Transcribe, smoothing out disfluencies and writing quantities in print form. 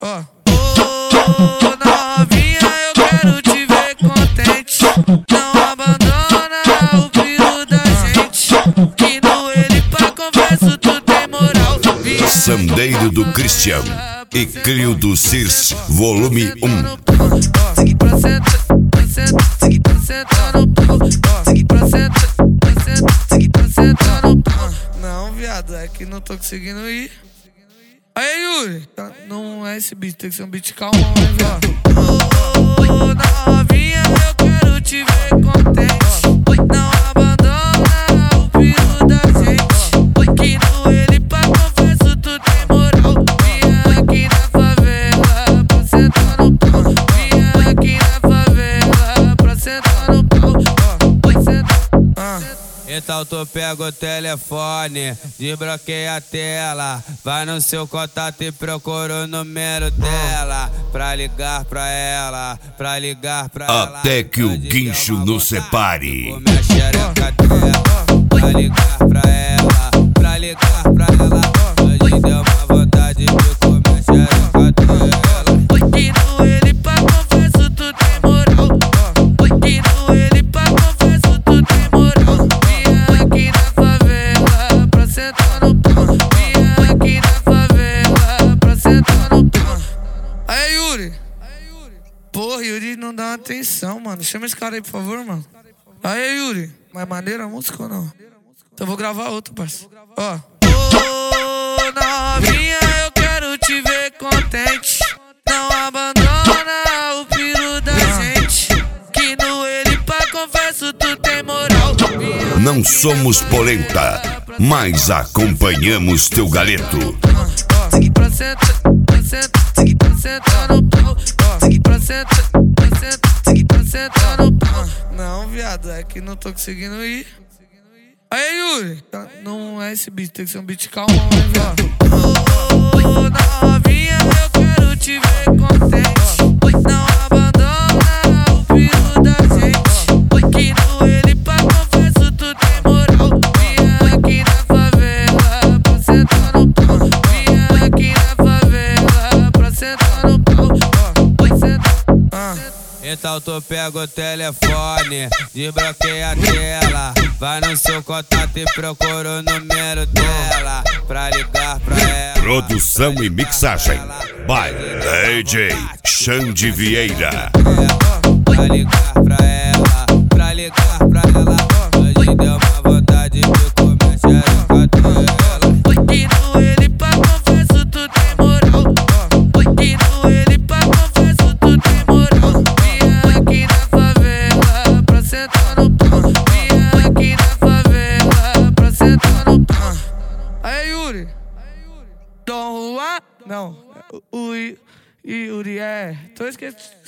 Ó. Ô novinha, eu quero te ver contente. Não abandona o filho da gente. Que no ele pra converso tu tem moral. Sandeiro do Cristiano e Crio do Circe, volume 1. Não, viado, é que não tô conseguindo ir. Aí, Yuri, não é esse beat, tem que ser um beat calmão, né, viado? Ô novinha, eu quero te ver contente. Não abandona o filho da gente. Que no ele pra converso tu tem moral. Vinha aqui na favela pra sentar no pau. Vinha aqui na favela pra sentar no pau. Então tu pega o telefone, desbloqueia a tela, vai no seu contato e procura o número dela, pra ligar pra ela, pra ligar pra ela. Até que o guincho nos separe. Minha xereca dela, pra ligar pra ela, pra ligar pra ela. Hoje deu uma vontade de comer xereca dela. Que no ele pra converso tu tem moral. Que no ele pra converso tu tem moral. Aqui na favela pra sentar no pau. Vinha aqui na favela pra sentar no pau. Aí, Yuri. Porra, Yuri não dá atenção, mano. Chama esse cara aí, por favor, mano. Aí, Yuri. Mais maneira a música ou não? Então vou gravar outro, parceiro. Ó. Ô novinha, eu quero te ver contente. Não abandona o filho da gente. Que no ele pra converso tu tem moral. Não somos polenta, mas acompanhamos teu galeto. Pra sentar no pau. Pra sentar no pau. Não, viado, é que não tô conseguindo ir. Aí, Yuri, não é esse beat, tem que ser um beat calmão, né, viado? Ô novinha, eu quero te ver contente. Não abandona o filho da gente. Que no ele pra converso tu tem moral. Vinha aqui na favela pra sentar no pau. Vinha aqui na favela pra sentar no pau. Então tu pega o telefone, desbloqueia a tela, vai no seu contato e procura o número dela, pra ligar pra ela. Produção e mixagem by DJ Xande Vieira. Pra ligar pra ela, pra ligar pra ela. Hoje deu uma vontade de comer xereca dela. Que no ele pra converso tu tem moral. Que no ele pra converso tu tem moral. Vinha aqui na favela pra sentar no pau. Vinha aqui na favela pra sentar no pau. Aí, Yuri. Dom Juan? Não, o Yuri é. Tô esquecendo.